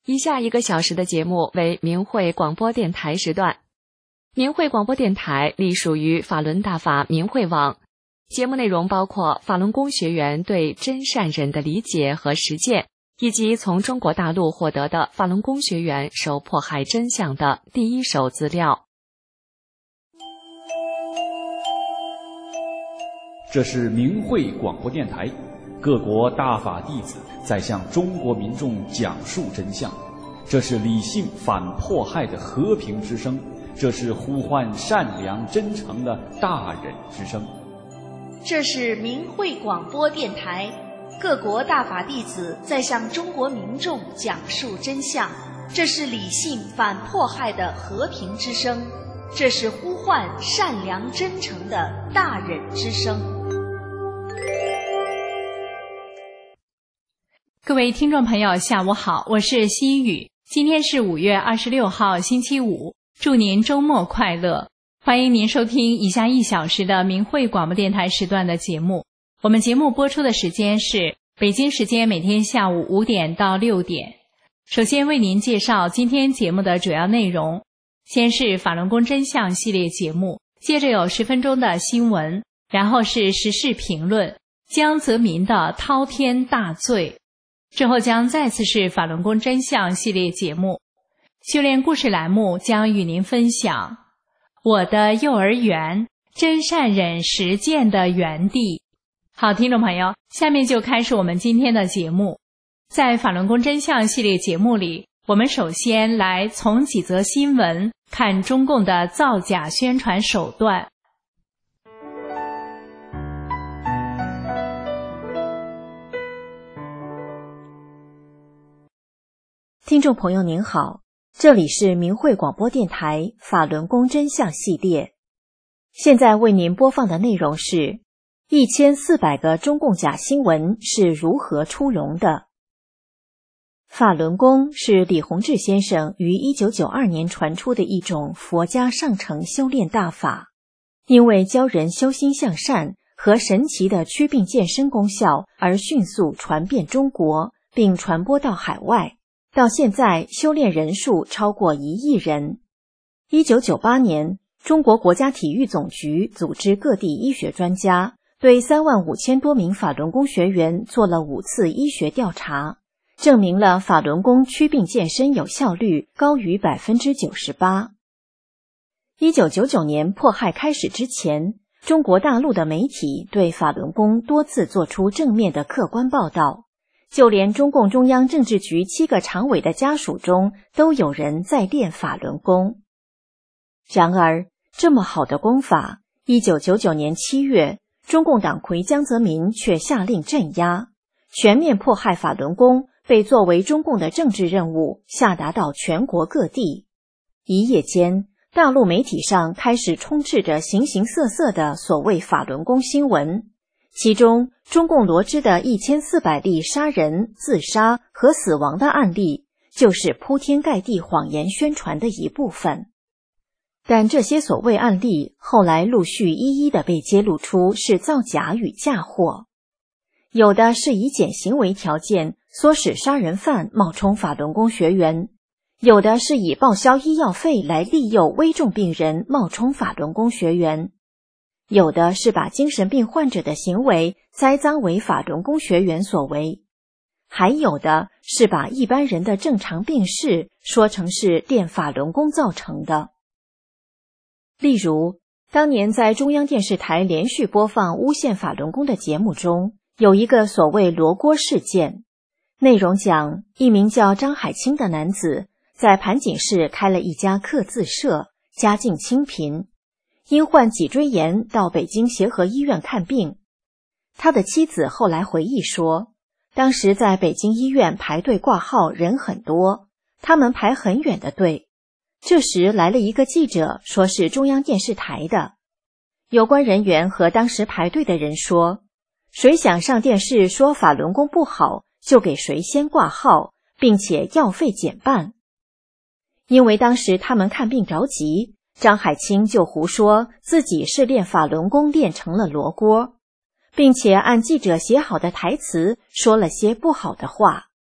以下1个小时的节目为明慧广播电台时段。明慧广播电台隶属于法轮大法明慧网，节目内容包括法轮功学员对真善忍的理解和实践，以及从中国大陆获得的法轮功学员受迫害真相的第一手资料。 这是明慧广播电台，各国大法弟子在向中国民众讲述真相，这是理性反迫害的和平之声，这是呼唤善良真诚的大忍之声。 这是明慧广播电台，各国大法弟子在向中国民众讲述真相，这是理性反迫害的和平之声，这是呼唤善良真诚的大忍之声。 各位听众朋友下午好，我是西雨，今天是5月26号星期五，祝您周末快乐。欢迎您收听以下1小时的明慧广播电台时段的节目。我们节目播出的时间是北京时间每天下午5点到6点。首先为您介绍今天节目的主要内容，先是法轮功真相系列节目，接着有10分钟的新闻，然后是时事评论，江泽民的滔天大罪，之后将再次是法轮功真相系列节目。修炼故事栏目将与您分享我的幼儿园，真善忍实践的园地。好，听众朋友，下面就开始我们今天的节目。在法轮功真相系列节目里，我们首先来从几则新闻看中共的造假宣传手段。 听众朋友您好，这里是明慧广播电台法轮功真相系列。现在为您播放的内容是1400个中共假新闻是如何出笼的。法轮功是李洪志先生于1992年传出的一种佛家上乘修炼大法，因为教人修心向善和神奇的祛病健身功效而迅速传遍中国，并传播到海外。到现在修炼人数超过1亿人。1998年，中国国家体育总局组织各地医学专家，对35000多名法轮功学员做了5次医学调查，证明了法轮功祛病健身有效率高于 98%。1999年迫害开始之前，中国大陆的媒体对法轮功多次做出正面的客观报道，就连中共中央政治局7个常委的家属中都有人在练法轮功。然而，这么好的功法，1999年7月，中共党魁江泽民却下令镇压，全面迫害法轮功被作为中共的政治任务下达到全国各地。一夜间，大陆媒体上开始充斥着形形色色的所谓法轮功新闻，其中中共罗织的1400例杀人、自杀和死亡的案例，就是铺天盖地谎言宣传的一部分。但这些所谓案例后来陆续一一的被揭露出是造假与嫁祸，有的是以减刑为条件唆使杀人犯冒充法轮功学员，有的是以报销医药费来利诱危重病人冒充法轮功学员，有的是把精神病患者的行为栽赃为法轮功学员所为，还有的是把一般人的正常病逝说成是练法轮功造成的。例如，当年在中央电视台连续播放诬陷法轮功的节目中，有一个所谓罗锅事件，内容讲一名叫张海清的男子在盘锦市开了一家刻字社，家境清贫，因患脊椎炎到北京协和医院看病。他的妻子后来回忆说，当时在北京医院排队挂号人很多，他们排很远的队。这时来了一个记者，说是中央电视台的。有关人员和当时排队的人说，谁想上电视说法轮功不好，就给谁先挂号，并且药费减半。因为当时他们看病着急，张海清就胡说自己是练法轮功练成了罗锅，并且按记者写好的台词说了些不好的话。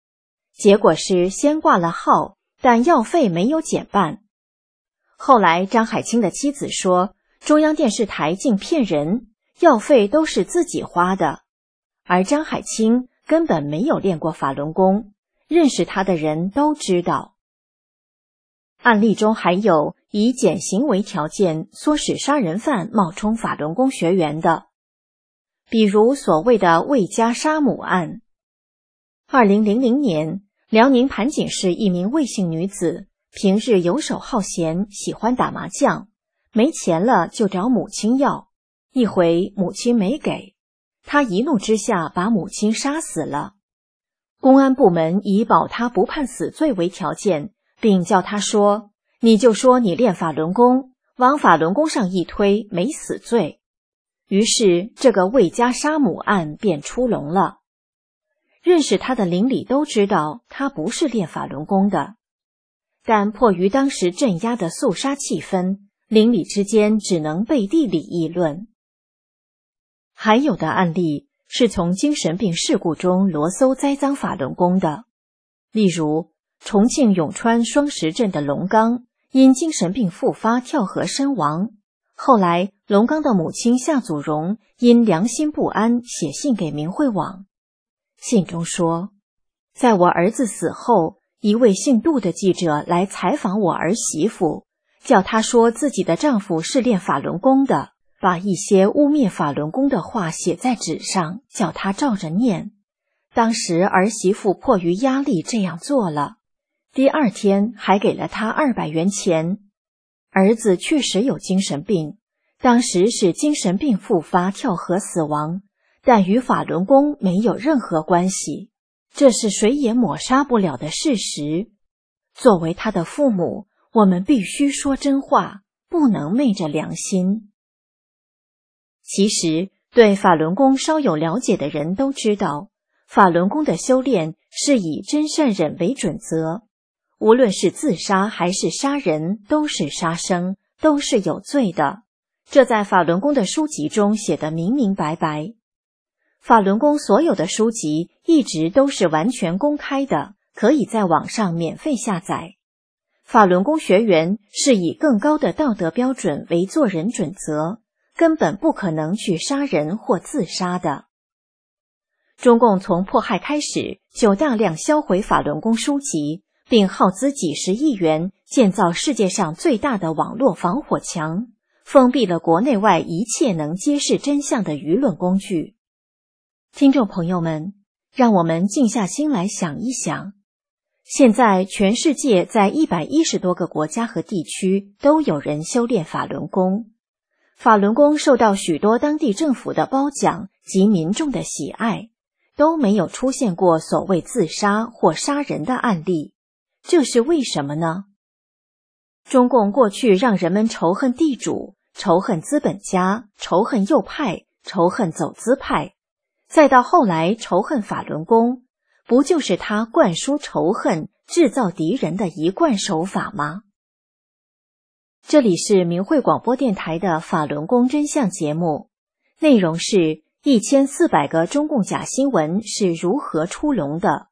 结果是先挂了号，但药费没有减半。后来张海清的妻子说，中央电视台竟骗人，药费都是自己花的，而张海清根本没有练过法轮功，认识他的人都知道。案例中还有以减刑为条件唆使杀人犯冒充法轮功学员的，比如所谓的魏家杀母案。2000年，辽宁盘锦市一名魏姓女子平日游手好闲，喜欢打麻将，没钱了就找母亲要，一回母亲没给，她一怒之下把母亲杀死了。公安部门以保他不判死罪为条件，并叫他说，你就说你练法轮功，往法轮功上一推，没死罪。于是这个魏家杀母案便出笼了。认识他的邻里都知道他不是练法轮功的，但迫于当时镇压的肃杀气氛，邻里之间只能背地里议论。还有的案例是从精神病事故中罗搜栽赃法轮功的，例如重庆永川双石镇的龙刚因精神病复发跳河身亡，后来龙刚的母亲夏祖荣因良心不安写信给明慧网，信中说，在我儿子死后，一位姓杜的记者来采访我儿媳妇，叫她说自己的丈夫是练法轮功的，把一些污蔑法轮功的话写在纸上，叫她照着念。当时儿媳妇迫于压力这样做了，第二天还给了她200元钱。儿子确实有精神病，当时是精神病复发跳河死亡，但与法轮功没有任何关系，这是谁也抹杀不了的事实。作为他的父母，我们必须说真话，不能昧着良心。其实，对法轮功稍有了解的人都知道，法轮功的修炼是以真善忍为准则，无论是自杀还是杀人，都是杀生，都是有罪的。这在法轮功的书籍中写得明明白白。法轮功所有的书籍一直都是完全公开的，可以在网上免费下载。法轮功学员是以更高的道德标准为做人准则，根本不可能去杀人或自杀的。中共从迫害开始就大量销毁法轮功书籍，并耗资几十亿元建造世界上最大的网络防火墙，封闭了国内外一切能揭示真相的舆论工具。听众朋友们，让我们静下心来想一想，现在全世界在110多个国家和地区都有人修炼法轮功，法轮功受到许多当地政府的褒奖及民众的喜爱，都没有出现过所谓自杀或杀人的案例，这是为什么呢？中共过去让人们仇恨地主，仇恨资本家，仇恨右派，仇恨走资派，再到后来仇恨法轮功，不就是他灌输仇恨、制造敌人的一贯手法吗？这里是明慧广播电台的法轮功真相节目，内容是1400个中共假新闻是如何出笼的。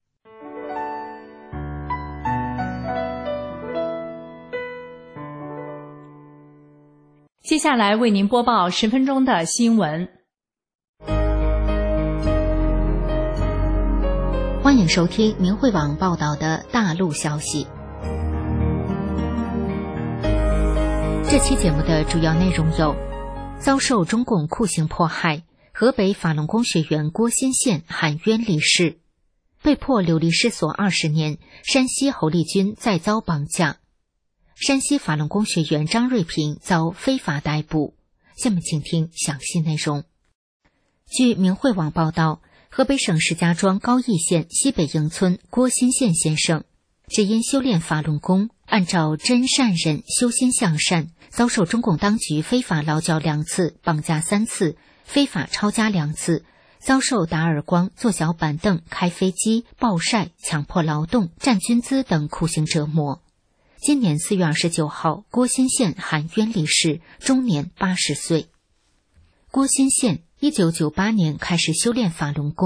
接下来为您播报10分钟的新闻。 欢迎收听明慧网报道的大陆消息。这期节目的主要内容有：遭受中共酷刑迫害，河北法轮功学员郭新宪喊冤离世；被迫流离失所20年，山西侯立军再遭绑架；山西法轮功学员张瑞平遭非法逮捕。下面请听详细内容。据明慧网报道，河北省石家庄高邑县西北营村郭新宪先生，只因修炼法轮功，按照真善忍修心向善，遭受中共当局非法劳教2次，绑架3次，非法抄家2次，遭受打耳光、坐小板凳、开飞机、暴晒、强迫劳动、占军资等酷刑折磨。今年4月29号，郭新宪喊冤离世，终年80岁。郭新宪1998年开始修炼法轮功，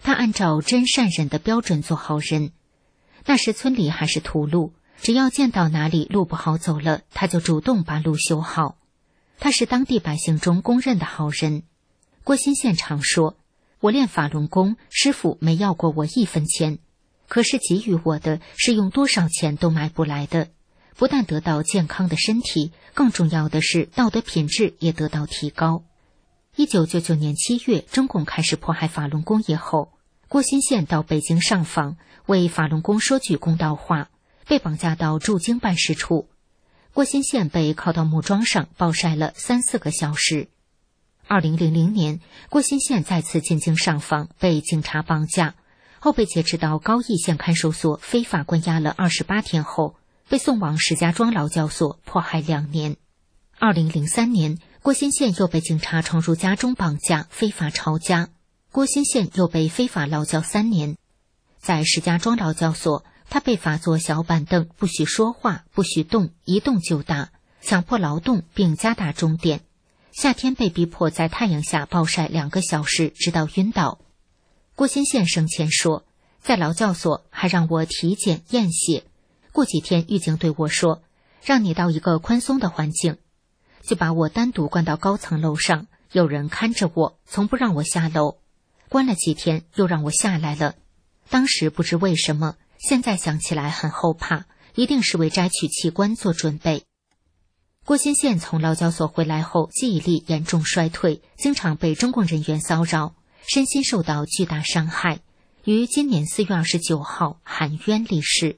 他按照真善忍的标准做好人。那时村里还是土路，只要见到哪里路不好走了，他就主动把路修好。他是当地百姓中公认的好人。郭新宪常说，我练法轮功，师父没要过我1分钱，可是给予我的是用多少钱都买不来的，不但得到健康的身体，更重要的是道德品质也得到提高。1999年7月，中共开始迫害法轮功以后，郭新宪到北京上访，为法轮功说句公道话，被绑架到驻京办事处。郭新宪被铐到木桩上暴晒了3-4个小时。2000年，郭新宪再次进京上访，被警察绑架，后被劫持到高邑县看守所非法关押了28天后，被送往石家庄劳教所迫害2年。2003年，郭新宪又被警察闯入家中绑架，非法抄家，郭新宪又被非法劳教3年。在石家庄劳教所，他被罚坐小板凳，不许说话，不许动，一动就打，强迫劳动并加大钟点。夏天被逼迫在太阳下暴晒2个小时，直到晕倒。郭新宪生前说，在劳教所还让我体检验血，过几天狱警对我说，让你到一个宽松的环境，就把我单独关到高层楼上，有人看着我，从不让我下楼。关了几天，又让我下来了。当时不知为什么，现在想起来很后怕，一定是为摘取器官做准备。郭新宪从劳教所回来后，记忆力严重衰退，经常被中共人员骚扰，身心受到巨大伤害，于今年4月29号含冤离世。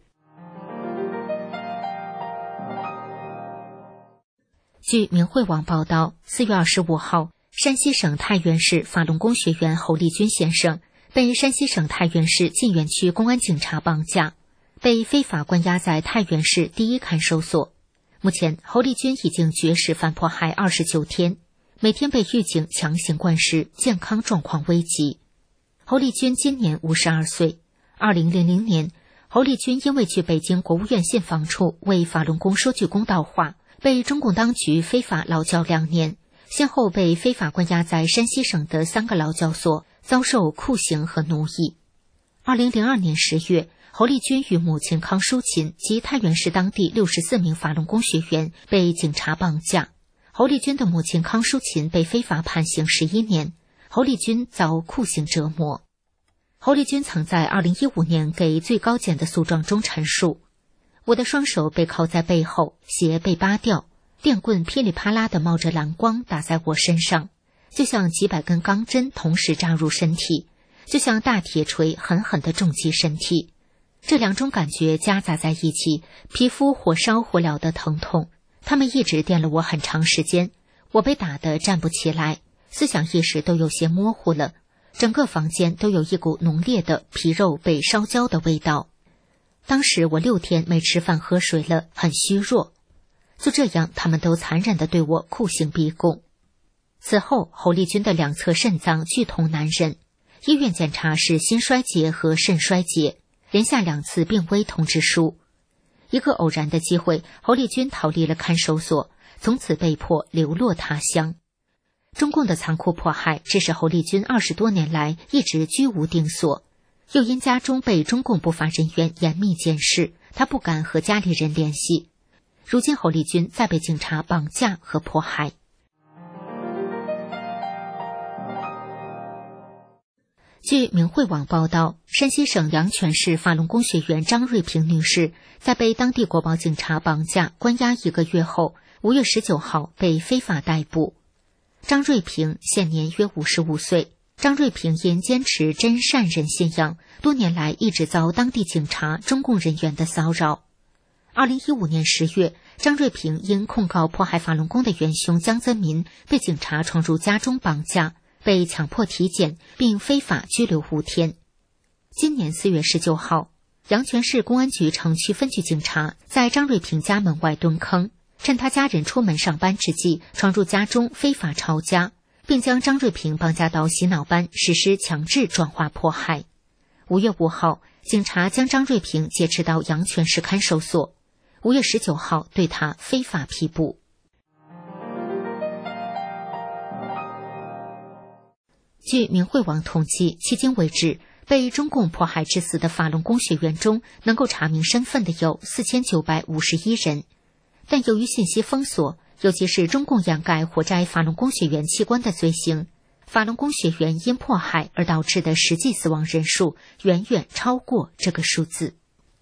据明慧网报道，4月25号，山西省太原市法轮功学员侯立军先生被山西省太原市晋源区公安警察绑架，被非法关押在太原市第1看守所。目前，侯立军已经绝食反迫害29天，每天被狱警强行灌食，健康状况危急。侯立军今年52岁。2000年，侯立军因为去北京国务院信访处为法轮功说句公道话，被中共当局非法劳教2年，先后被非法关押在山西省的3个劳教所，遭受酷刑和奴役。2002年10月，侯立军与母亲康淑琴及太原市当地64名法轮功学员被警察绑架。侯立军的母亲康淑琴被非法判刑11年，侯立军遭酷刑折磨。侯立军曾在2015年给最高检的诉状中陈述，我的双手被铐在背后，鞋被扒掉，电棍噼里啪啦地冒着蓝光打在我身上，就像几百根钢针同时扎入身体，就像大铁锤狠狠地重击身体。这2种感觉夹杂在一起，皮肤火烧火燎的疼痛，他们一直电了我很长时间，我被打得站不起来，思想意识都有些模糊了，整个房间都有一股浓烈的皮肉被烧焦的味道。当时我6天没吃饭喝水了，很虚弱。就这样，他们都残忍地对我酷刑逼供。此后，侯立军的2侧肾脏剧痛难忍，医院检查是心衰竭和肾衰竭，连下2次病危通知书。一个偶然的机会，侯立军逃离了看守所，从此被迫流落他乡。中共的残酷迫害致使侯立军20多年来一直居无定所，又因家中被中共不法人员严密监视，他不敢和家里人联系。如今侯立军再被警察绑架和迫害。据明慧网报道，山西省阳泉市法轮功学员张瑞平女士在被当地国保警察绑架关押1个月后，5月19号被非法逮捕。张瑞平现年约55岁。张瑞平因坚持真善忍信仰，多年来一直遭当地警察、中共人员的骚扰。2015年10月，张瑞平因控告迫害法轮功的元凶江泽民，被警察闯入家中绑架，被强迫体检并非法拘留5天。今年4月19号，阳泉市公安局城区分局警察在张瑞平家门外蹲坑，趁他家人出门上班之际，闯入家中非法抄家，并将张瑞平绑架到洗脑班实施强制转化迫害。5月5号，警察将张瑞平劫持到阳泉市看守所。5月19号，对他非法批捕。据明慧网统计，迄今为止， 被中共迫害致死的法轮功学员中，能够查明身份的有4951人。但由于信息封锁，尤其是中共掩盖活摘法轮功学员器官的罪行，法轮功学员因迫害而导致的实际死亡人数远远超过这个数字。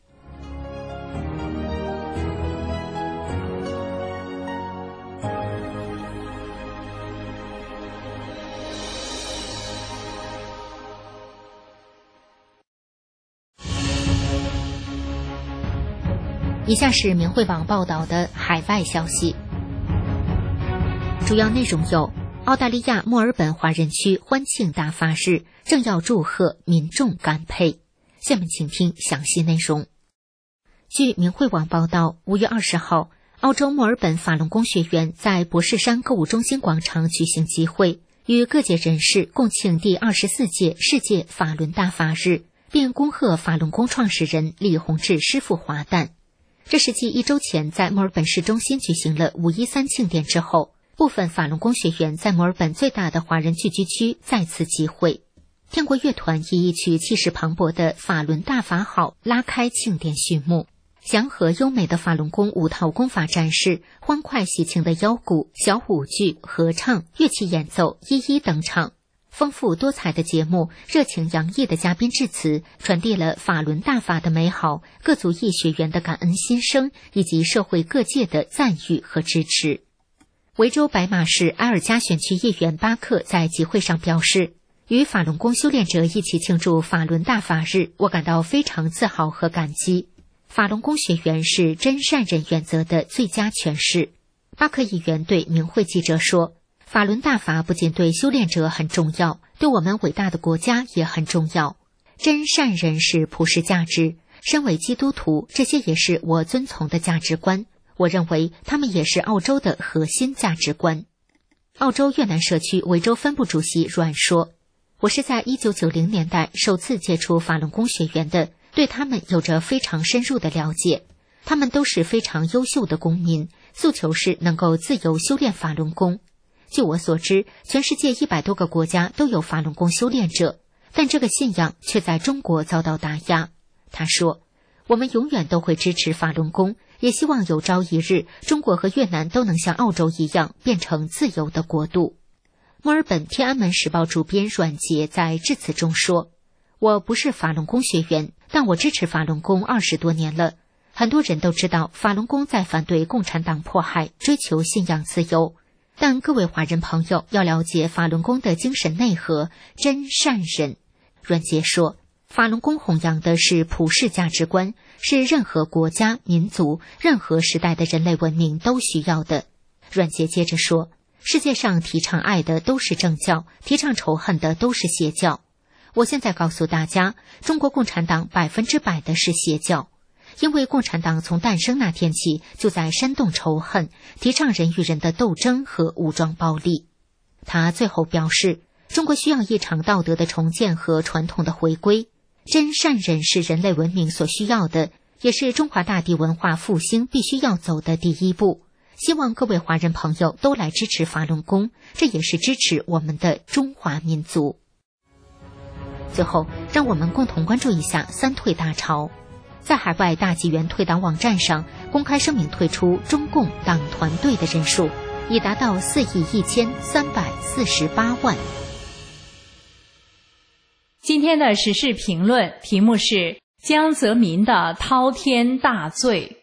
以下是明慧网报道的海外消息，主要内容有：澳大利亚墨尔本华人区欢庆大法日，正要祝贺民众感佩。下面请听详细内容。据明慧网报道，5月20号，澳洲墨尔本法轮功学员在博士山购物中心广场举行集会，与各界人士共庆第24届世界法轮大法日，并恭贺法轮功创始人李洪志师傅华诞。这是继1周前在墨尔本市中心举行了513庆典之后，部分法轮功学员在墨尔本最大的华人聚居区再次集会。天国乐团以一曲气势磅礴的法轮大法好拉开庆典序幕，祥和优美的法轮功5套功法展示，欢快喜庆的腰鼓、小舞剧、合唱、乐器演奏一一登场。丰富多彩的节目，热情洋溢的嘉宾致辞，传递了法轮大法的美好，各族裔学员的感恩心声，以及社会各界的赞誉和支持。维州白马市埃尔加选区议员巴克在集会上表示，与法轮功修炼者一起庆祝法轮大法日，我感到非常自豪和感激。法轮功学员是真善人原则的最佳诠释。巴克议员对明慧记者说，法轮大法不仅对修炼者很重要，对我们伟大的国家也很重要。真善人是普世价值，身为基督徒，这些也是我遵从的价值观。我认为他们也是澳洲的核心价值观。澳洲越南社区维州分部主席阮说，我是在1990年代首次接触法轮功学员的，对他们有着非常深入的了解。他们都是非常优秀的公民，诉求是能够自由修炼法轮功。据我所知，全世界100多个国家都有法轮功修炼者，但这个信仰却在中国遭到打压。他说，我们永远都会支持法轮功，也希望有朝一日中国和越南都能像澳洲一样变成自由的国度。墨尔本天安门时报主编阮杰在致辞中说，我不是法轮功学员，但我支持法轮功20多年了。很多人都知道法轮功在反对共产党迫害，追求信仰自由。但各位华人朋友要了解法轮功的精神内核，真善人。阮杰说，法轮功弘扬的是普世价值观，是任何国家、民族、任何时代的人类文明都需要的。阮杰接着说，世界上提倡爱的都是正教，提倡仇恨的都是邪教。我现在告诉大家，中国共产党100%的是邪教。因为共产党从诞生那天起就在煽动仇恨，提倡人与人的斗争和武装暴力。他最后表示，中国需要一场道德的重建和传统的回归。真善人是人类文明所需要的，也是中华大地文化复兴必须要走的第一步。希望各位华人朋友都来支持法轮功，这也是支持我们的中华民族。最后，让我们共同关注一下三退大潮。在海外大纪元退党网站上公开声明退出中共党团队的人数已达到4.1348亿。 今天的时事评论题目是江泽民的滔天大罪。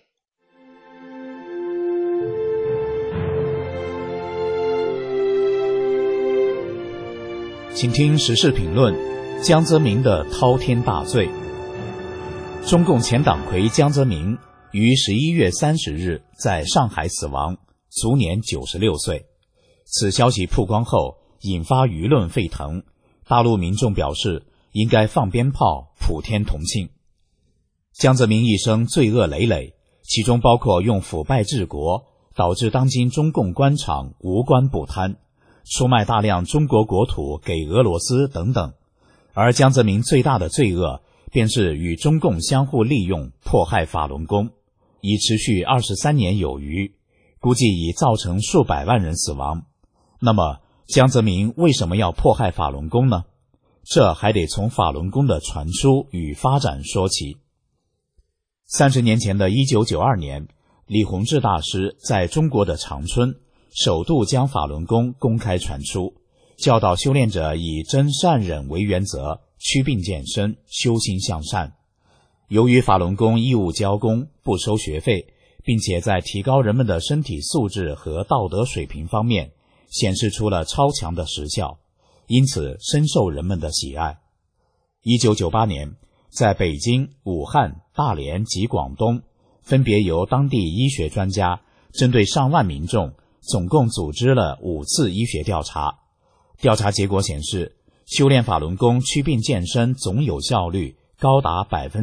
请听时事评论：江泽民的滔天大罪。中共前党魁江泽民于11月30日在上海死亡，卒年96岁。此消息曝光后，引发舆论沸腾，大陆民众表示应该放鞭炮，普天同庆。江泽民一生罪恶累累，其中包括用腐败治国，导致当今中共官场无官不贪，出卖大量中国国土给俄罗斯等等。而江泽民最大的罪恶便是与中共相互利用，迫害法轮功，已持续23年有余，估计已造成数百万人死亡。那么江泽民为什么要迫害法轮功呢？ 这还得从法轮功的传输与发展说起。30年前的1992年，李洪志大师在中国的长春首度将法轮功公开传出，教导修炼者以真善忍为原则，祛病健身，修心向善。由于法轮功义务教功，不收学费，并且在提高人们的身体素质和道德水平方面显示出了超强的实效，因此深受人们的喜爱。1998年，在北京、武汉、大连及广东，分别由当地医学专家针对上万民众，总共组织了5次医学调查。调查结果显示，修炼法轮功祛病健身总有效率高达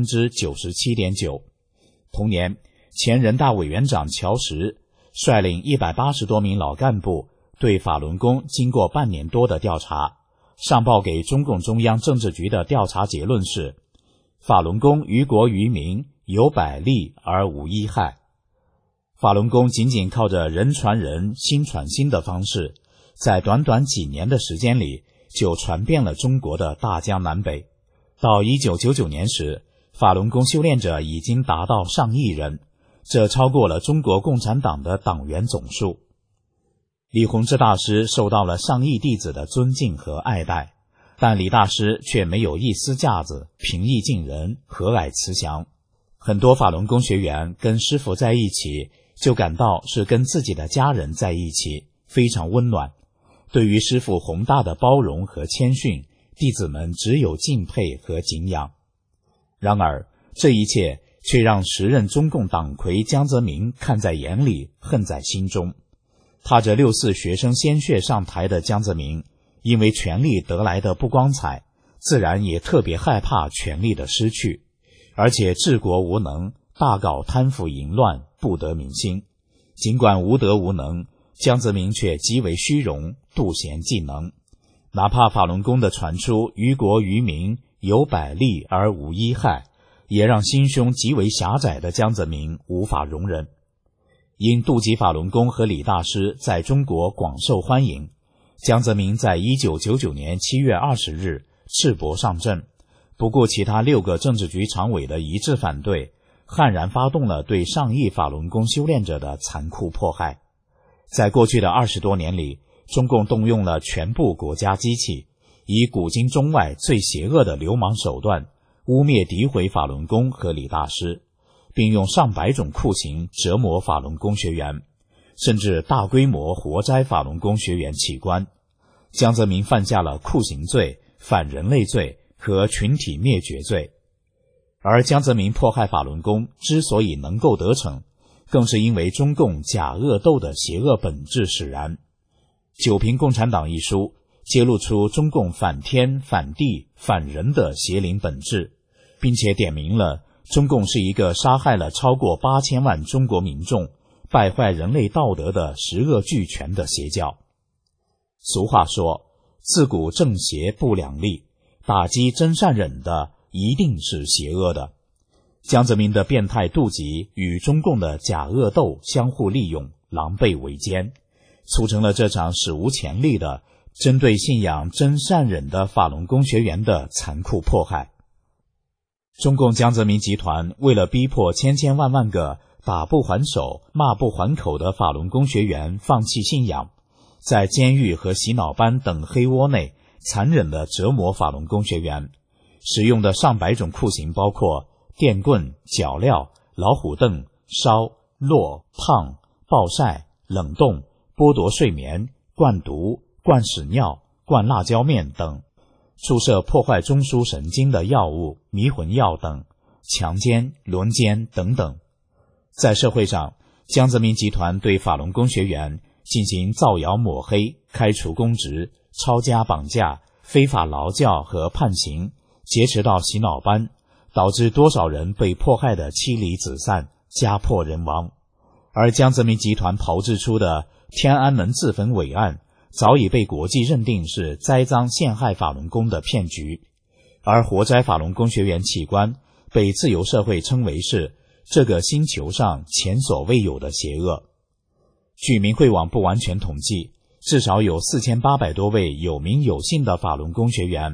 97.9%。 同年，前人大委员长乔石率领180多名老干部对法轮功经过半年多的调查，上报给中共中央政治局的调查结论是：法轮功于国于民有百利而无一害。法轮功仅仅靠着人传人心传心的方式，在短短几年的时间里就传遍了中国的大江南北。到1999年时，法轮功修炼者已经达到上亿人，这超过了中国共产党的党员总数。李洪志大师受到了上亿弟子的尊敬和爱戴，但李大师却没有一丝架子，平易近人，和蔼慈祥。很多法轮功学员跟师父在一起，就感到是跟自己的家人在一起，非常温暖。对于师父宏大的包容和谦逊，弟子们只有敬佩和敬仰。然而，这一切却让时任中共党魁江泽民看在眼里，恨在心中。踏着64学生鲜血上台的江泽民，因为权力得来的不光彩，自然也特别害怕权力的失去，而且治国无能，大搞贪腐淫乱，不得民心。尽管无德无能，江泽民却极为虚荣，妒贤嫉能。哪怕法轮功的传出于国于民有百利而无一害，也让心胸极为狭窄的江泽民无法容忍。因妒忌法轮功和李大师在中国广受欢迎，江泽民在1999年7月20日赤膊上阵，不顾其他6个政治局常委的一致反对，悍然发动了对上亿法轮功修炼者的残酷迫害。在过去的20多年里，中共动用了全部国家机器，以古今中外最邪恶的流氓手段，污蔑诋毁法轮功和李大师，并用上百种酷刑折磨法轮功学员，甚至大规模活摘法轮功学员器官。江泽民犯下了酷刑罪、反人类罪和群体灭绝罪。而江泽民迫害法轮功之所以能够得逞，更是因为中共假恶斗的邪恶本质使然。《九评共产党》一书揭露出中共反天、反地、反人的邪灵本质，并且点明了中共是一个杀害了超过8000万中国民众、败坏人类道德的十恶俱全的邪教。俗话说，自古正邪不两立，打击真善忍的一定是邪恶的。江泽民的变态妒忌与中共的假恶斗相互利用，狼狈为奸，促成了这场史无前例的针对信仰真善忍的法轮功学员的残酷迫害。中共江泽民集团为了逼迫千千万万个打不还手、骂不还口的法轮功学员放弃信仰，在监狱和洗脑班等黑窝内残忍地折磨法轮功学员，使用的上百种酷刑包括电棍、脚镣、老虎凳、烧、落、烫、暴晒、冷冻、剥夺睡眠、灌毒、灌屎尿、灌辣椒面等，注射破坏中枢神经的药物、迷魂药等，强奸、轮奸等等。在社会上，江泽民集团对法轮功学员进行造谣抹黑、开除公职、抄家绑架、非法劳教和判刑，劫持到洗脑班，导致多少人被迫害的妻离子散、家破人亡。而江泽民集团炮制出的天安门自焚伪案，早已被国际认定是栽赃陷害法轮功的骗局，而活摘法轮功学员器官被自由社会称为是这个星球上前所未有的邪恶。据明慧网不完全统计，至少有4800多位有名有姓的法轮功学员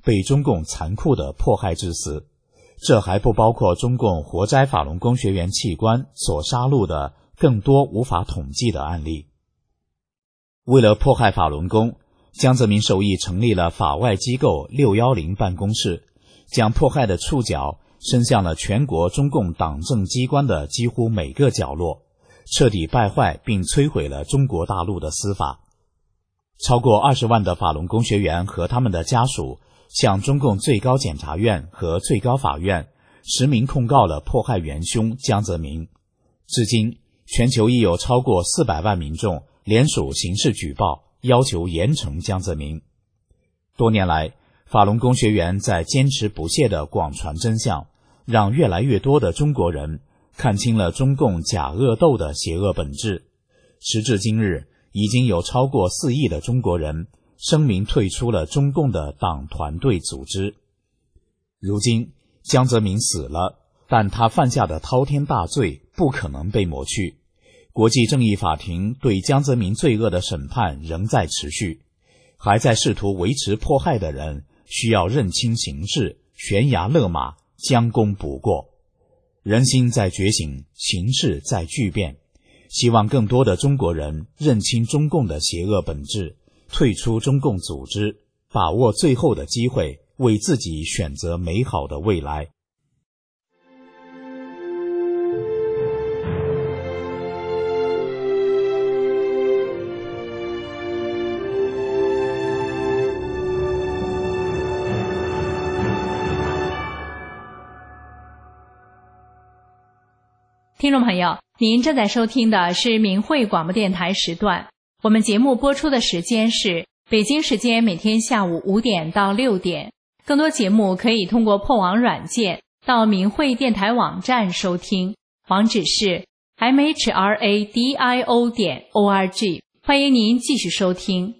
被中共残酷地迫害致死。这还不包括中共活摘法轮功学员器官所杀戮的更多无法统计的案例。为了迫害法轮功，江泽民授意成立了法外机构610办公室，将迫害的触角伸向了全国中共党政机关的几乎每个角落，彻底败坏并摧毁了中国大陆的司法。超过20万的法轮功学员和他们的家属向中共最高检察院和最高法院实名控告了迫害元凶江泽民。至今，全球已有超过400万民众联署刑事举报，要求严惩江泽民。多年来，法轮功学员在坚持不懈地广传真相，让越来越多的中国人看清了中共假恶斗的邪恶本质。时至今日，已经有超过4亿的中国人声明退出了中共的党团队组织。如今，江泽民死了，但他犯下的滔天大罪不可能被抹去。国际正义法庭对江泽民罪恶的审判仍在持续，还在试图维持迫害的人需要认清形势，悬崖勒马，将功补过。人心在觉醒，形势在巨变，希望更多的中国人认清中共的邪恶本质，退出中共组织，把握最后的机会，为自己选择美好的未来。 听众朋友，您正在收听的是明慧广播电台时段，我们节目播出的时间是北京时间每天下午5点到6点。更多节目可以通过破网软件到明慧电台网站收听，网址是 mhradio.org。 欢迎您继续收听。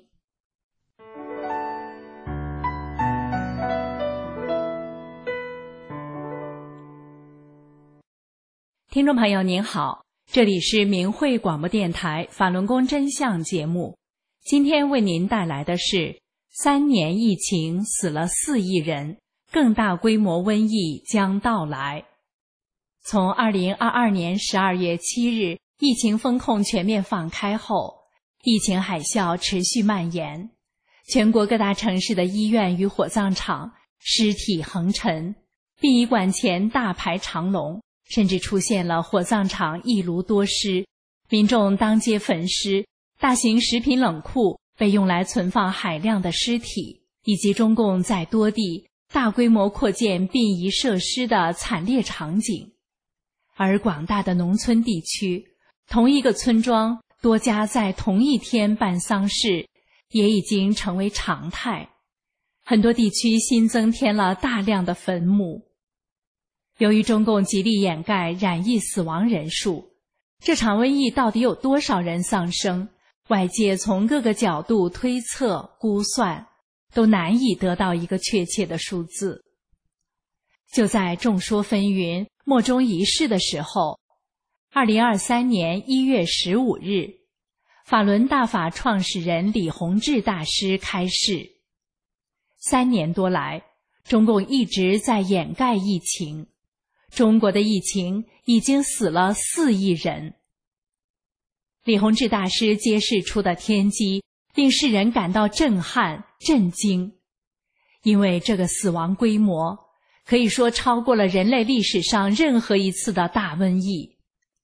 听众朋友您好，这里是明慧广播电台法轮功真相节目。今天为您带来的是3年疫情死了4亿人，更大规模瘟疫将到来。从2022年12月7日疫情封控全面放开后，疫情海啸持续蔓延，全国各大城市的医院与火葬场尸体横陈，殡仪馆前大排长龙，甚至出现了火葬场一炉多尸，民众当街焚尸，大型食品冷库被用来存放海量的尸体，以及中共在多地大规模扩建殡仪设施的惨烈场景。而广大的农村地区，同一个村庄多家在同一天办丧事，也已经成为常态。很多地区新增添了大量的坟墓。由于中共极力掩盖染疫死亡人数，这场瘟疫到底有多少人丧生，外界从各个角度推测估算，都难以得到一个确切的数字。就在众说纷纭、莫衷一是的时候，2023年1月15日，法轮大法创始人李洪志大师开示：3年多来，中共一直在掩盖疫情，中国的疫情已经死了4亿人。李洪志大师揭示出的天机令世人感到震撼、震惊，因为这个死亡规模可以说超过了人类历史上任何一次的大瘟疫。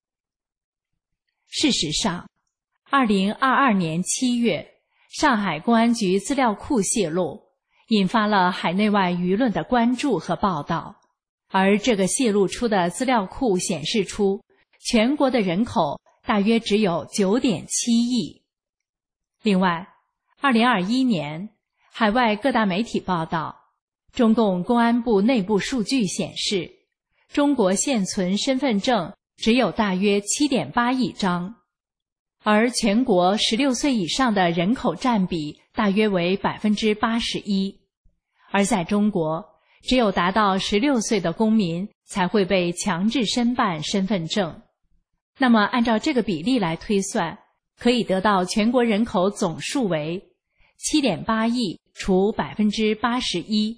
事实上，2022年7月，上海公安局资料库泄露，引发了海内外舆论的关注和报道。而这个泄露出的资料库显示出，全国的人口大约只有 9.7 亿。另外，2021年，海外各大媒体报道，中共公安部内部数据显示，中国现存身份证只有大约 7.8 亿张，而全国16岁以上的人口占比大约为 81%， 而在中国，只有达到16岁的公民才会被强制申办身份证。那么按照这个比例来推算，可以得到全国人口总数为 7.8 亿除 81%，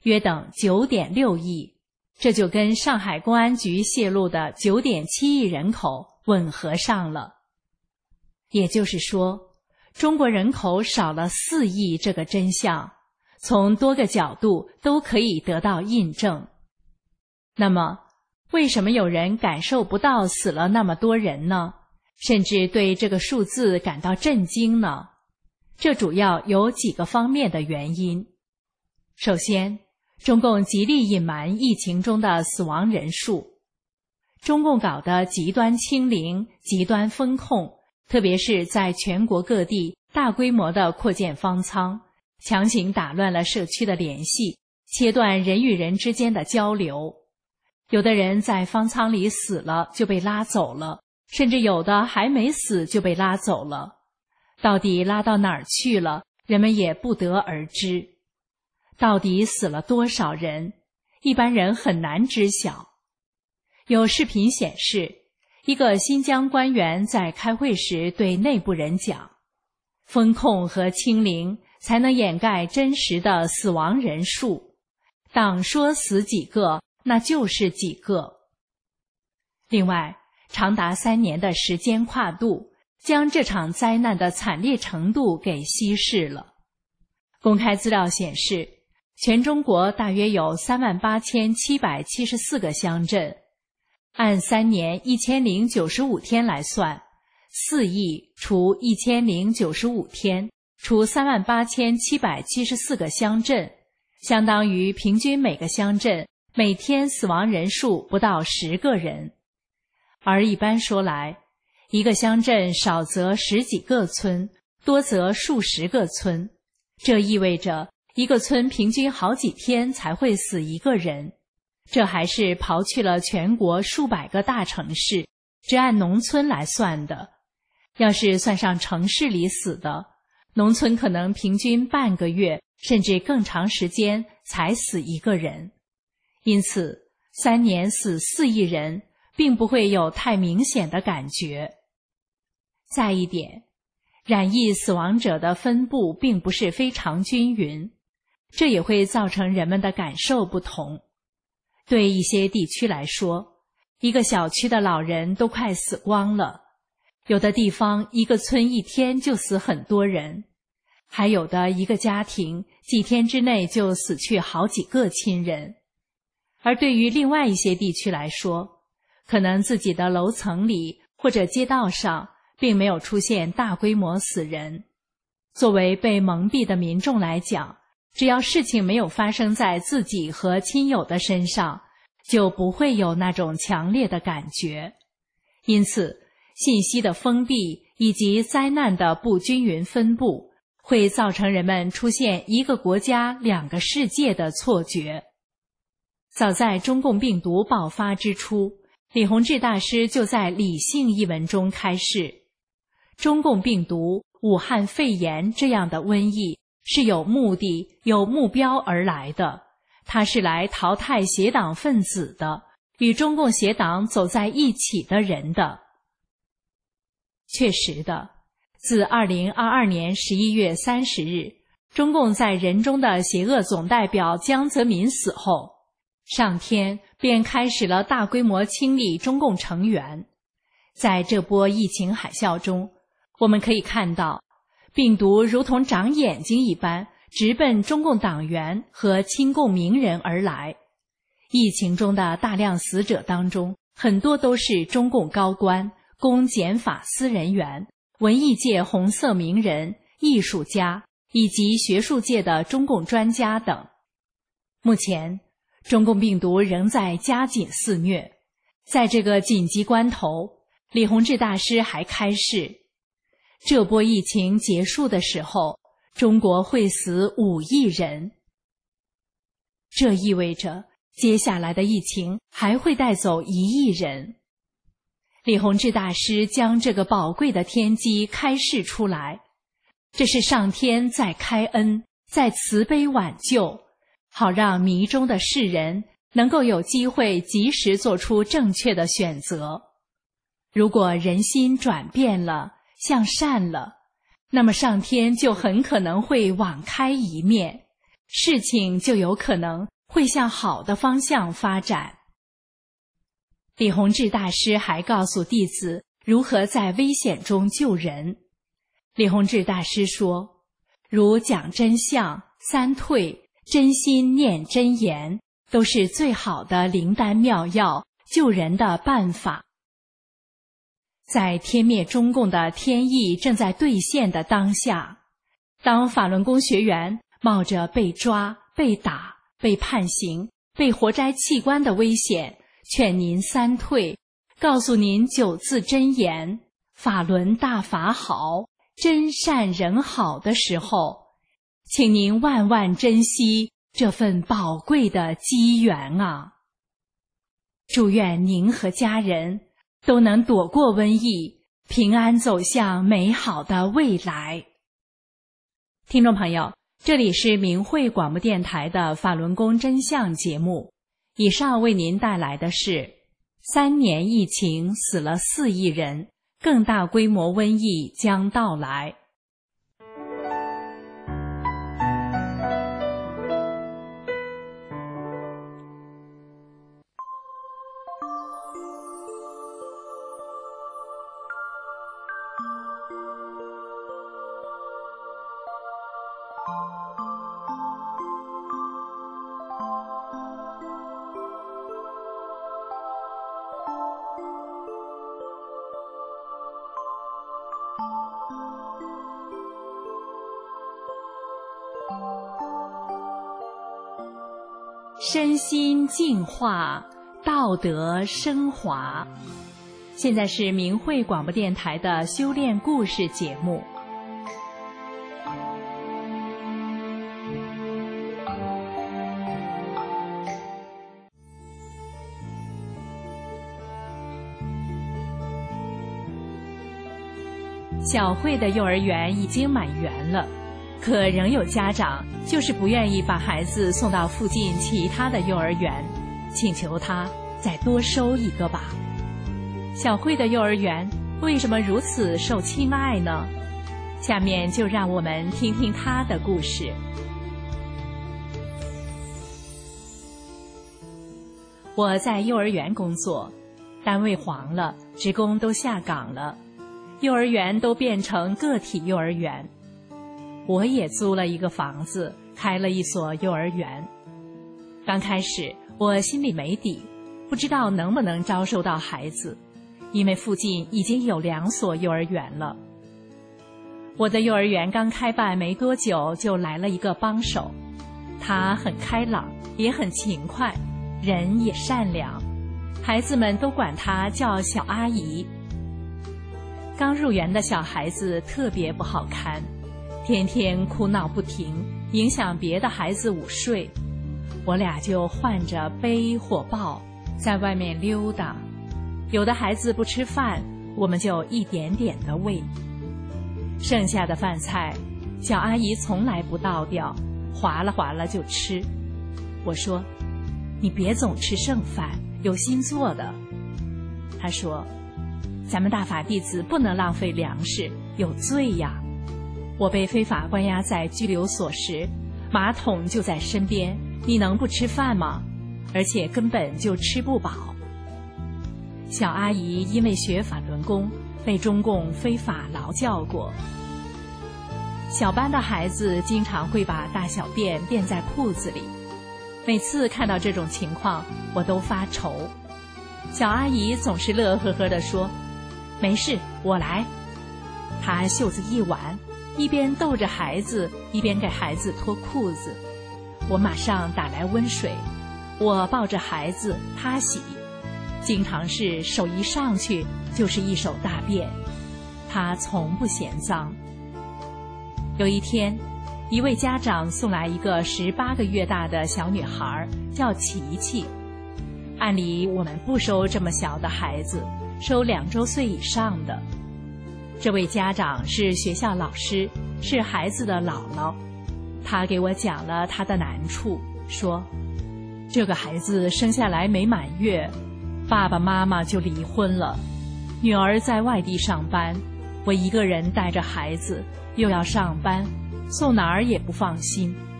约等 9.6 亿，这就跟上海公安局泄露的 9.7 亿人口吻合上了。也就是说，中国人口少了4亿这个真相，从多个角度都可以得到印证。那么，为什么有人感受不到死了那么多人呢？甚至对这个数字感到震惊呢？这主要有几个方面的原因。首先，中共极力隐瞒疫情中的死亡人数。中共搞的极端清零、极端封控，特别是在全国各地大规模的扩建方舱，强行打乱了社区的联系，切断人与人之间的交流。有的人在方舱里死了就被拉走了，甚至有的还没死就被拉走了。到底拉到哪儿去了，人们也不得而知。到底死了多少人，一般人很难知晓。有视频显示，一个新疆官员在开会时对内部人讲，封控和清零才能掩盖真实的死亡人数，党说死几个，那就是几个。另外，长达3年的时间跨度，将这场灾难的惨烈程度给稀释了。公开资料显示，全中国大约有38774个乡镇，按3年1095天来算，4亿除1095天除38774个乡镇，相当于平均每个乡镇每天死亡人数不到10个人。而一般说来，一个乡镇少则10几个村，多则数十个村，这意味着一个村平均好几天才会死一个人。这还是刨去了全国数百个大城市，只按农村来算的。要是算上城市里死的，农村可能平均半个月甚至更长时间才死一个人。因此3年死4亿人并不会有太明显的感觉。再一点，染疫死亡者的分布并不是非常均匀，这也会造成人们的感受不同。对一些地区来说，一个小区的老人都快死光了，有的地方一个村一天就死很多人，还有的一个家庭几天之内就死去好几个亲人。而对于另外一些地区来说，可能自己的楼层里或者街道上并没有出现大规模死人。作为被蒙蔽的民众来讲，只要事情没有发生在自己和亲友的身上，就不会有那种强烈的感觉。因此，信息的封闭以及灾难的不均匀分布，会造成人们出现一个国家两个世界的错觉。早在中共病毒爆发之初，李洪志大师就在《理性》一文中开示，中共病毒、武汉肺炎这样的瘟疫是有目的、有目标而来的，它是来淘汰邪党分子的，与中共邪党走在一起的人的。确实的，自2022年11月30日，中共在人中的邪恶总代表江泽民死后，上天便开始了大规模清理中共成员。在这波疫情海啸中，我们可以看到，病毒如同长眼睛一般，直奔中共党员和亲共名人而来。疫情中的大量死者当中，很多都是中共高官、公检法司人员、文艺界红色名人、艺术家以及学术界的中共专家等。目前，中共病毒仍在加紧肆虐。在这个紧急关头，李洪志大师还开示，这波疫情结束的时候，中国会死5亿人。这意味着接下来的疫情还会带走1亿人。李洪志大师将这个宝贵的天机开示出来，这是上天在开恩，在慈悲挽救，好让迷中的世人能够有机会及时做出正确的选择。如果人心转变了，向善了，那么上天就很可能会网开一面，事情就有可能会向好的方向发展。李洪志大师还告诉弟子如何在危险中救人。李洪志大师说，如讲真相、三退、真心念真言，都是最好的灵丹妙药，救人的办法。在天灭中共的天意正在兑现的当下，当法轮功学员冒着被抓、被打、被判刑、被活摘器官的危险，劝您三退，告诉您9字真言：法轮大法好，真善人好的时候，请您万万珍惜这份宝贵的机缘啊！祝愿您和家人都能躲过瘟疫，平安走向美好的未来。听众朋友，这里是明慧广播电台的法轮功真相节目，以上为您带来的是3年疫情死了4亿人，更大规模瘟疫将到来。身心净化，道德升华。现在是明慧广播电台的修炼故事节目。小慧的幼儿园已经满员了，可仍有家长就是不愿意把孩子送到附近其他的幼儿园，请求他再多收一个吧。小慧的幼儿园为什么如此受亲爱呢？下面就让我们听听她的故事。我在幼儿园工作，单位黄了，职工都下岗了，幼儿园都变成个体幼儿园。我也租了一个房子，开了一所幼儿园。刚开始我心里没底，不知道能不能招收到孩子，因为附近已经有2所幼儿园了。我的幼儿园刚开办没多久，就来了一个帮手，他很开朗，也很勤快，人也善良，孩子们都管他叫小阿姨。刚入园的小孩子特别不好看，天天哭闹不停，影响别的孩子午睡。我俩就换着背或抱，在外面溜达。有的孩子不吃饭，我们就一点点的喂。剩下的饭菜，小阿姨从来不倒掉，划了划了就吃。我说：“你别总吃剩饭，有新做的。”她说：“咱们大法弟子不能浪费粮食，有罪呀。我被非法关押在拘留所时，马桶就在身边，你能不吃饭吗？而且根本就吃不饱。”小阿姨因为学法轮功，被中共非法劳教过。小班的孩子经常会把大小便便在裤子里，每次看到这种情况，我都发愁。小阿姨总是乐呵呵地说：“没事，我来。”她袖子一挽，一边逗着孩子，一边给孩子脱裤子。我马上打来温水，我抱着孩子，她洗。经常是手一上去就是一手大便，她从不嫌脏。有一天，一位家长送来一个18个月大的小女孩，叫琪琪。按理我们不收这么小的孩子，收2周岁以上的。这位家长是学校老师，是孩子的姥姥。她给我讲了她的难处，说这个孩子生下来没满月，爸爸妈妈就离婚了，女儿在外地上班，我一个人带着孩子，又要上班，送哪儿也不放心。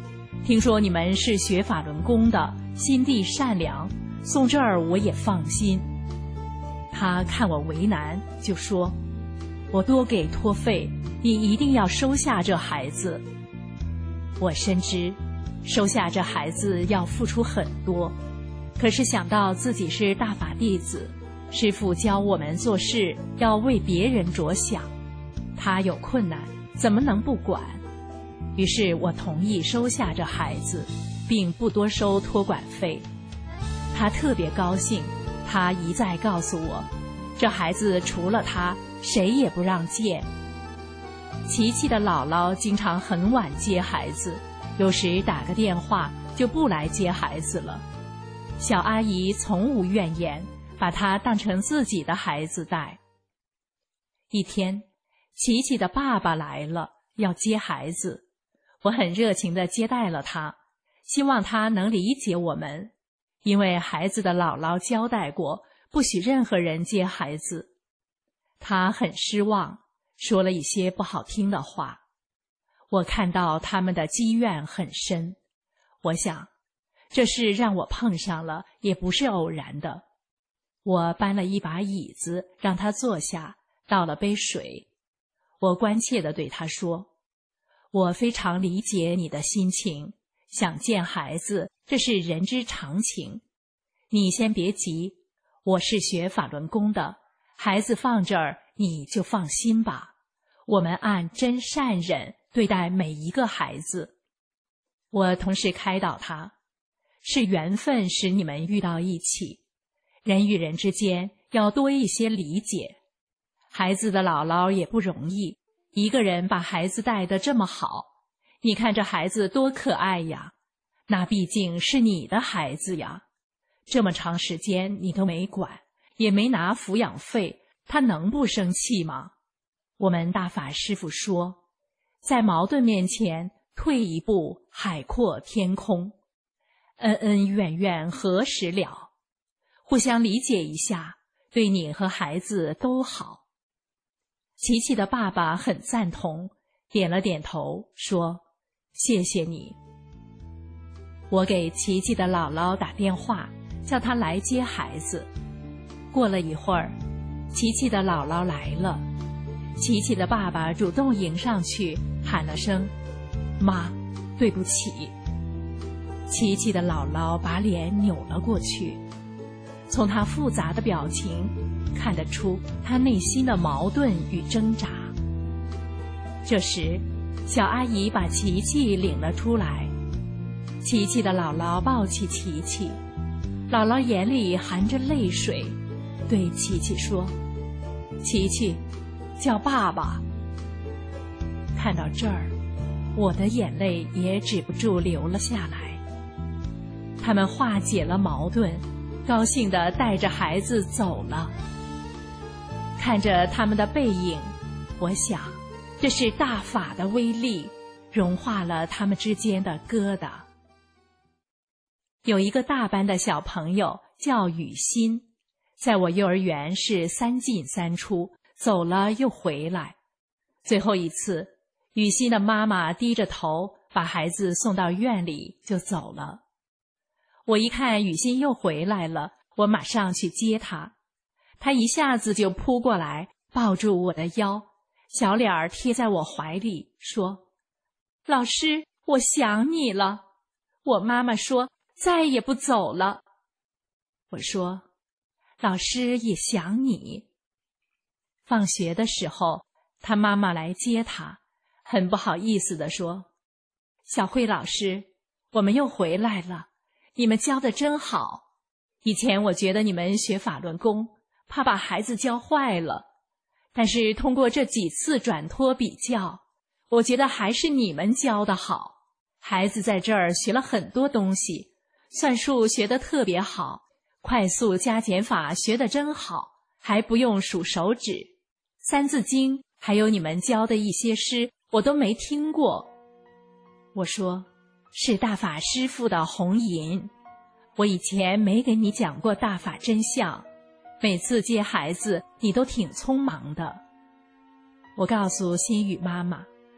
听说你们是学法轮功的，心地善良，送这儿我也放心。他看我为难，就说：我多给托费，你一定要收下这孩子。我深知收下这孩子要付出很多，可是想到自己是大法弟子，师父教我们做事要为别人着想，他有困难怎么能不管？于是我同意收下这孩子，并不多收托管费。他特别高兴，他一再告诉我，这孩子除了他谁也不让见。琪琪的姥姥经常很晚接孩子，有时打个电话就不来接孩子了。小阿姨从无怨言，把他当成自己的孩子带。一天，琪琪的爸爸来了，要接孩子，我很热情地接待了他，希望他能理解我们，因为孩子的姥姥交代过，不许任何人接孩子。他很失望，说了一些不好听的话。我看到他们的积怨很深，我想，这事让我碰上了，也不是偶然的。我搬了一把椅子让他坐下，倒了杯水。我关切地对他说：我非常理解你的心情，想见孩子，这是人之常情。你先别急，我是学法轮功的，孩子放这儿你就放心吧。我们按真善忍对待每一个孩子。我同时开导他，是缘分使你们遇到一起，人与人之间要多一些理解。孩子的姥姥也不容易，一个人把孩子带得这么好，你看这孩子多可爱呀，那毕竟是你的孩子呀。这么长时间你都没管，也没拿抚养费，他能不生气吗？我们大法师父说，在矛盾面前退一步，海阔天空。恩恩怨怨何时了？互相理解一下，对你和孩子都好。琪琪的爸爸很赞同，点了点头，说：谢谢你。我给琪琪的姥姥打电话，叫她来接孩子。过了一会儿，琪琪的姥姥来了，琪琪的爸爸主动迎上去，喊了声：妈，对不起。琪琪的姥姥把脸扭了过去，从她复杂的表情看得出她内心的矛盾与挣扎。这时，小阿姨把琪琪领了出来，琪琪的姥姥抱起琪琪，姥姥眼里含着泪水，对琪琪说：琪琪，叫爸爸。看到这儿，我的眼泪也止不住流了下来。他们化解了矛盾，高兴地带着孩子走了。看着他们的背影，我想，这是大法的威力，融化了他们之间的疙瘩。有一个大班的小朋友叫雨欣，在我幼儿园是3进3出，走了又回来。最后一次，雨欣的妈妈低着头把孩子送到院里就走了。我一看雨欣又回来了，我马上去接她。她一下子就扑过来，抱住我的腰，小脸儿贴在我怀里，说：老师，我想你了。我妈妈说再也不走了。我说：老师也想你。放学的时候，他妈妈来接他，很不好意思地说：小慧老师，我们又回来了，你们教得真好。以前我觉得你们学法轮功，怕把孩子教坏了，但是通过这几次转托比较，我觉得还是你们教得好。孩子在这儿学了很多东西，算术学得特别好，快速加减法学得真好，还不用数手指。三字经还有你们教的一些诗，我都没听过。我说：是大法师父的红银，我以前没给你讲过大法真相，每次接孩子你都挺匆忙的。我告诉心雨妈妈，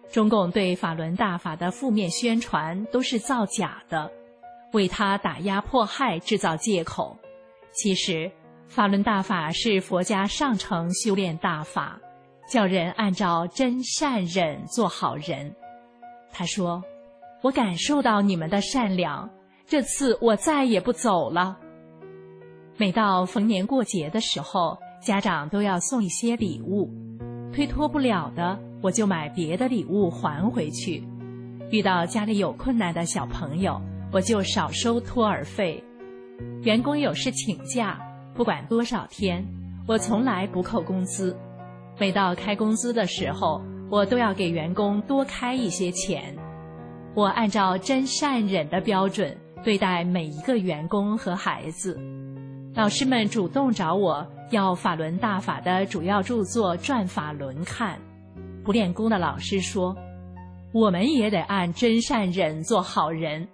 中共对法轮大法的负面宣传都是造假的，为他打压迫害制造借口。其实法轮大法是佛家上乘修炼大法，叫人按照真善忍做好人。他说，我感受到你们的善良，这次我再也不走了。每到逢年过节的时候，家长都要送一些礼物，推脱不了的，我就买别的礼物还回去。遇到家里有困难的小朋友，我就少收托儿费。员工有事请假，不管多少天，我从来不扣工资。每到开工资的时候，我都要给员工多开一些钱。我按照真善忍的标准对待每一个员工和孩子。老师们主动找我要法轮大法的主要著作《转法轮》看。不练功的老师说，我们也得按真善忍做好人。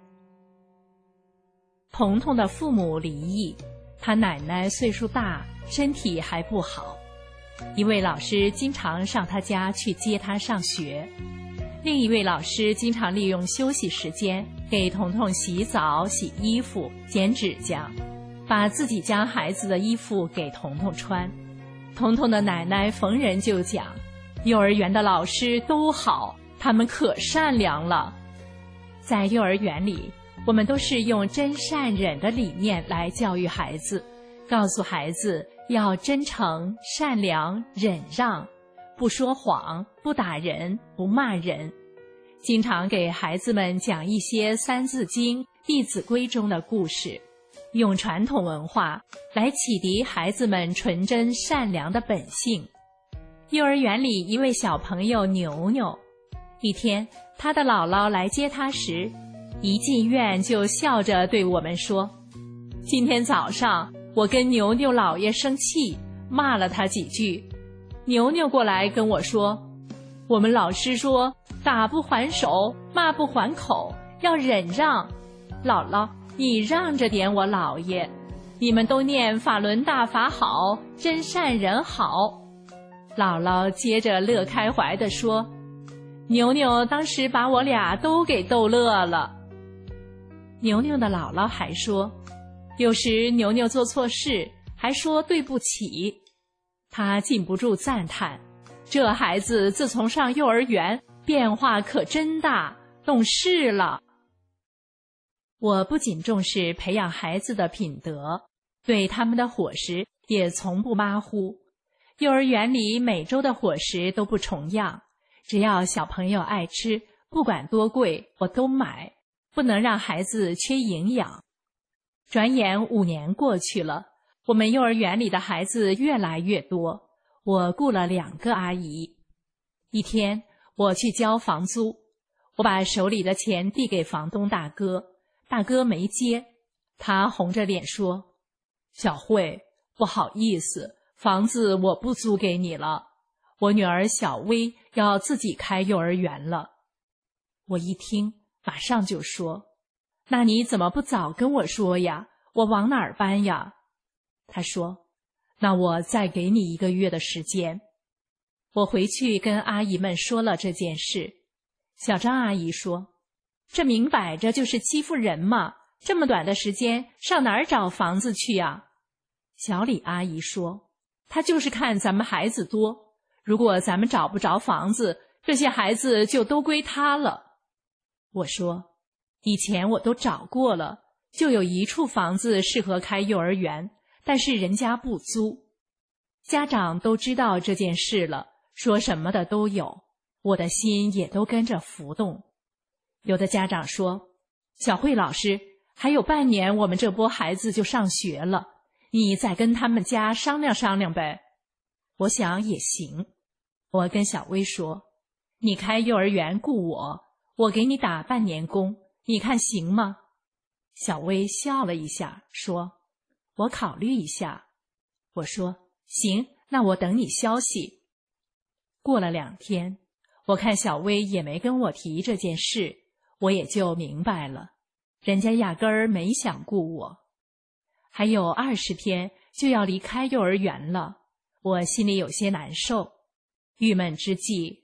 彤彤的父母离异，他奶奶岁数大，身体还不好。一位老师经常上他家去接他上学，另一位老师经常利用休息时间给彤彤洗澡、洗衣服、剪指甲，把自己家孩子的衣服给彤彤穿。彤彤的奶奶逢人就讲，幼儿园的老师都好，他们可善良了。在幼儿园里，我们都是用真善忍的理念来教育孩子，告诉孩子要真诚、善良、忍让，不说谎，不打人，不骂人。经常给孩子们讲一些《三字经》《弟子规》中的故事，用传统文化来启迪孩子们纯真善良的本性。幼儿园里一位小朋友牛牛，一天他的姥姥来接他时，一进院就笑着对我们说，今天早上我跟牛牛姥爷生气，骂了他几句。牛牛过来跟我说，我们老师说打不还手，骂不还口，要忍让。姥姥，你让着点我姥爷，你们都念法轮大法好，真善人好。姥姥接着乐开怀地说，牛牛当时把我俩都给逗乐了。牛牛的姥姥还说，有时牛牛做错事还说对不起。他禁不住赞叹，这孩子自从上幼儿园变化可真大，懂事了。我不仅重视培养孩子的品德，对他们的伙食也从不马虎。幼儿园里每周的伙食都不重样，只要小朋友爱吃，不管多贵我都买，不能让孩子缺营养。转眼5年过去了，我们幼儿园里的孩子越来越多，我雇了2个阿姨。一天我去交房租，我把手里的钱递给房东大哥，大哥没接，他红着脸说，小慧，不好意思，房子我不租给你了，我女儿小薇要自己开幼儿园了。我一听马上就说，那你怎么不早跟我说呀？我往哪儿搬呀？他说，那我再给你1个月的时间。我回去跟阿姨们说了这件事。小张阿姨说，这明摆着就是欺负人嘛，这么短的时间上哪儿找房子去呀？小李阿姨说，她就是看咱们孩子多，如果咱们找不着房子，这些孩子就都归她了。我说，以前我都找过了，就有1处房子适合开幼儿园，但是人家不租。家长都知道这件事了，说什么的都有，我的心也都跟着浮动。有的家长说，小慧老师，还有半年我们这波孩子就上学了，你再跟他们家商量商量呗。我想也行。我跟小薇说，你开幼儿园雇我，我给你打半年工，你看行吗？小薇笑了一下，说，我考虑一下。我说，行，那我等你消息。过了2天，我看小薇也没跟我提这件事，我也就明白了，人家压根儿没想雇我。还有20天就要离开幼儿园了，我心里有些难受。郁闷之际，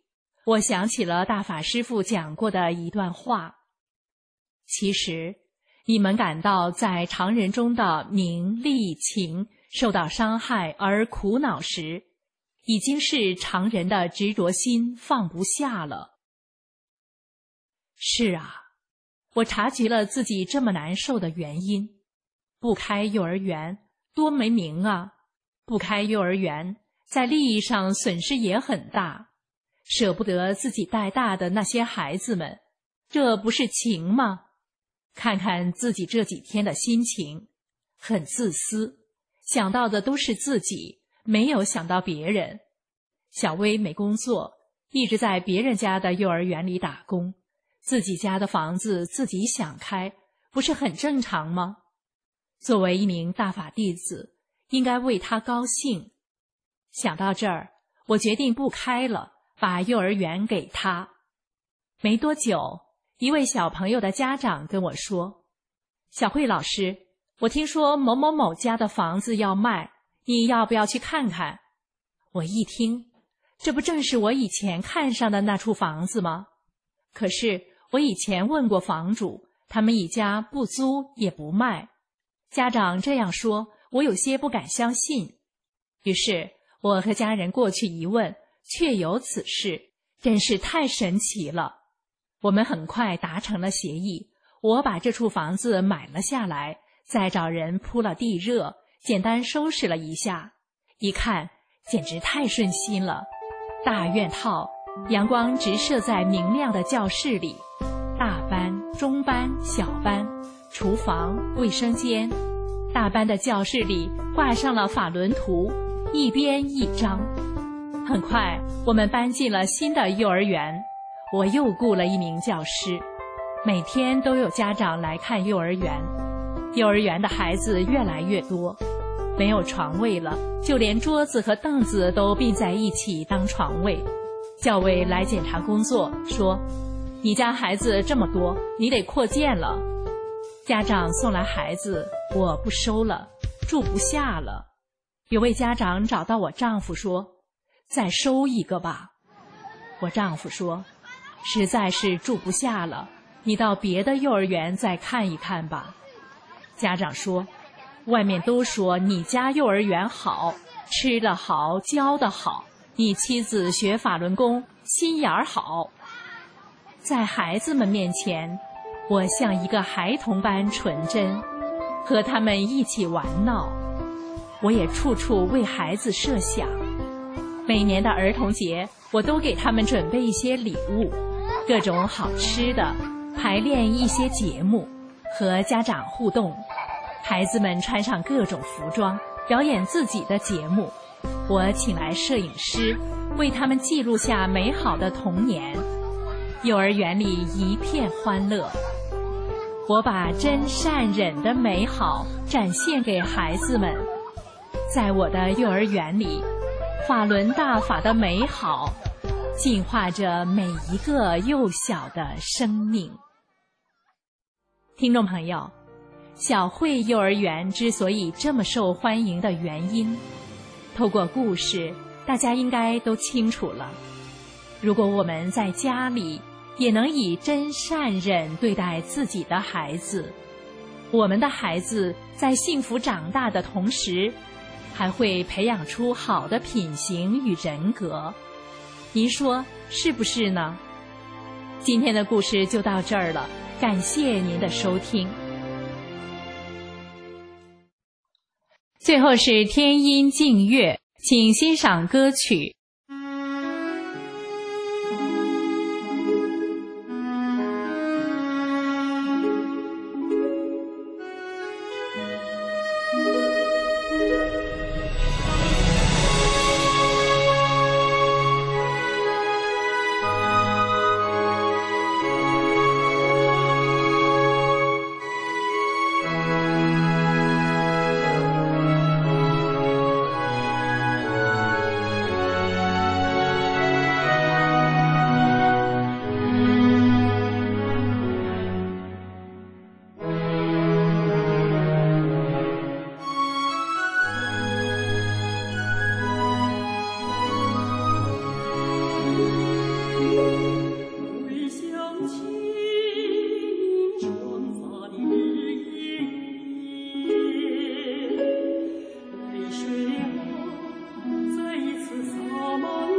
我想起了大法师父讲过的一段话。其实，你们感到在常人中的名利情受到伤害而苦恼时，已经是常人的执着心放不下了。是啊，我察觉了自己这么难受的原因。不开幼儿园多没名啊，不开幼儿园在利益上损失也很大，舍不得自己带大的那些孩子们，这不是情吗？看看自己这几天的心情，很自私，想到的都是自己，没有想到别人。小薇没工作，一直在别人家的幼儿园里打工，自己家的房子自己想开，不是很正常吗？作为一名大法弟子，应该为他高兴。想到这儿，我决定不开了，把幼儿园给他。没多久，一位小朋友的家长跟我说：“小慧老师，我听说某某某家的房子要卖，你要不要去看看？”我一听，这不正是我以前看上的那处房子吗？可是我以前问过房主，他们一家不租也不卖。家长这样说，我有些不敢相信。于是我和家人过去一问，确有此事，真是太神奇了。我们很快达成了协议，我把这处房子买了下来，再找人铺了地热，简单收拾了一下，一看简直太顺心了。大院套，阳光直射在明亮的教室里，大班、中班、小班，厨房、卫生间，大班的教室里挂上了法轮图，一边一张。很快我们搬进了新的幼儿园，我又雇了一名教师，每天都有家长来看幼儿园。幼儿园的孩子越来越多，没有床位了，就连桌子和凳子都并在一起当床位。教委来检查工作，说：“你家孩子这么多，你得扩建了。”家长送来孩子，我不收了，住不下了。有位家长找到我丈夫说：“再收一个吧。”我丈夫说：“实在是住不下了，你到别的幼儿园再看一看吧。”家长说：“外面都说你家幼儿园好，吃得好，教得好，你妻子学法轮功心眼儿好。”在孩子们面前，我像一个孩童般纯真，和他们一起玩闹。我也处处为孩子设想，每年的儿童节，我都给他们准备一些礼物，各种好吃的，排练一些节目，和家长互动。孩子们穿上各种服装，表演自己的节目。我请来摄影师，为他们记录下美好的童年。幼儿园里一片欢乐。我把真善忍的美好展现给孩子们。在我的幼儿园里，法轮大法的美好净化着每一个幼小的生命。听众朋友，小慧幼儿园之所以这么受欢迎的原因，透过故事，大家应该都清楚了。如果我们在家里也能以真善忍对待自己的孩子，我们的孩子在幸福长大的同时，还会培养出好的品行与人格。您说是不是呢？今天的故事就到这儿了，感谢您的收听。最后是天音静乐，请欣赏歌曲。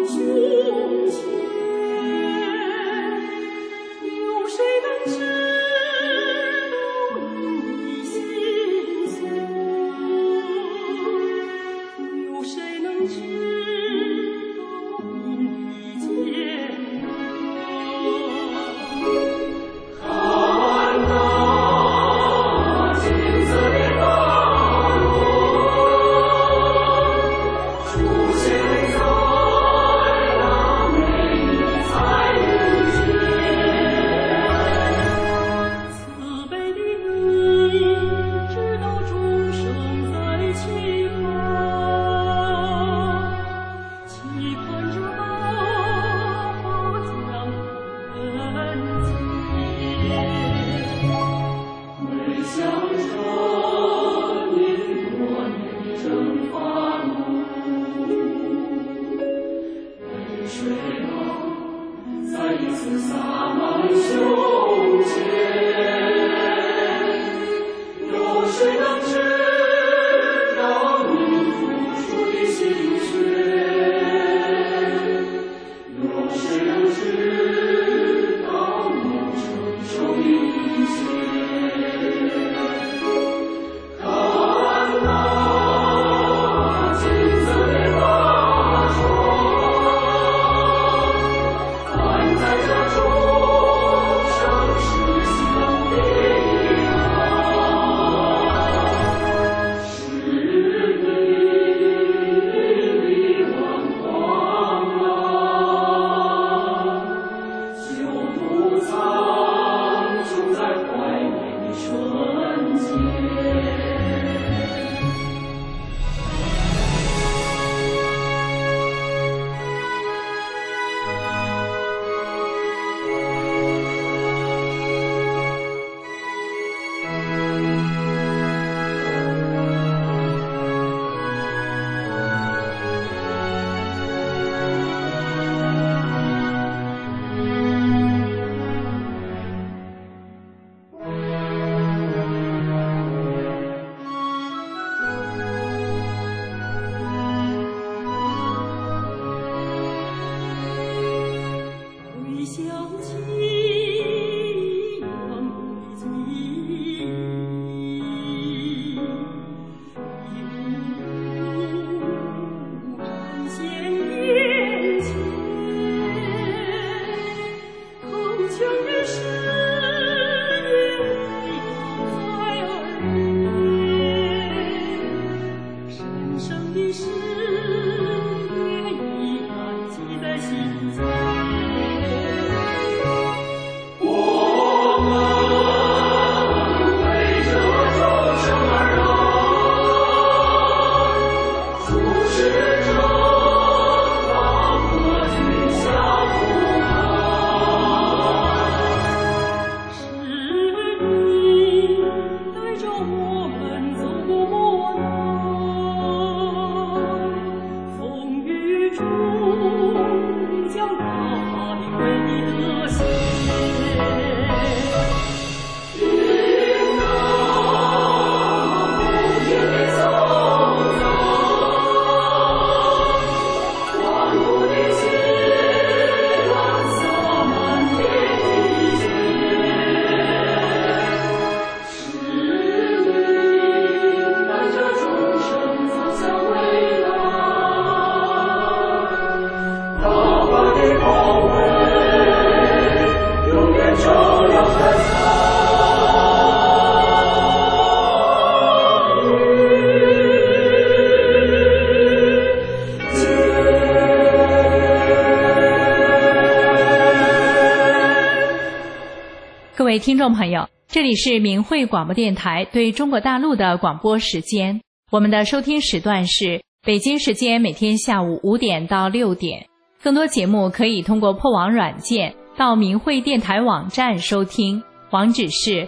各位听众朋友，这里是明慧广播电台对中国大陆的广播时间，我们的收听时段是北京时间每天下午5点到6点。更多节目可以通过破网软件到明慧电台网站收听，网址是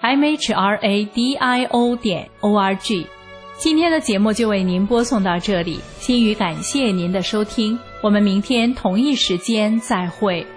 mhradio.org。 今天的节目就为您播送到这里，心语感谢您的收听，我们明天同一时间再会。